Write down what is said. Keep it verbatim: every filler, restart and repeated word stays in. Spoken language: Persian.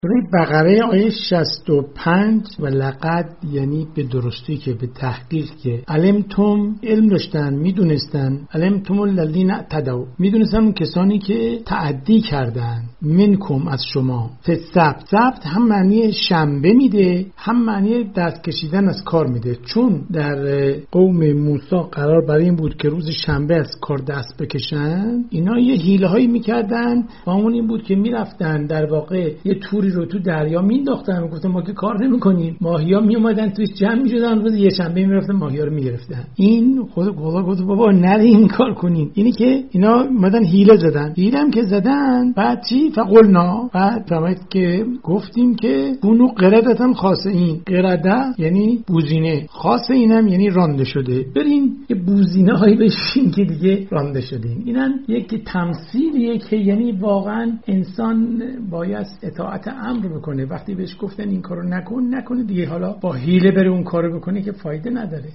سوره بقره آیه شصت و پنج و لقد یعنی به درستی که به تحقیق که علمتم علم داشتن میدونستن علمتم الذین اعتدوا میدونستن اون کسانی که تعدی کردن منکم از شما فالسبت سبت هم معنی شنبه میده هم معنی دست کشیدن از کار میده چون در قوم موسی قرار برای این بود که روز شنبه از کار دست بکشن اینا یه حیله هایی میکردن و اون این بود که میرفتن در واقع یه توری رو تو دریا مینداختن و گفتن ما که کار نمی‌کنیم ماهیا میومدن توش جمع می‌شدن روز یه شنبه میرفتن ماهیا رو میگرفتن این خود خدا گفت بابا نری این کار کنین اینی که اینا اومدن حیله زدن حیله هم که زدن بعد چی فقلنا بعد فهمید که گفتیم که بونو قردتن خاصین قرده یعنی بوزینه خاص اینم یعنی رانده شده برین یه بوزینه هایی بشین که دیگه رانده شدین اینن یک تمثیلیه که یعنی واقعا انسان باید اطاعت امر بکنه وقتی بهش گفتن این کارو نکن نکنه دیگه حالا با حیله بره اون کارو بکنه که فایده نداره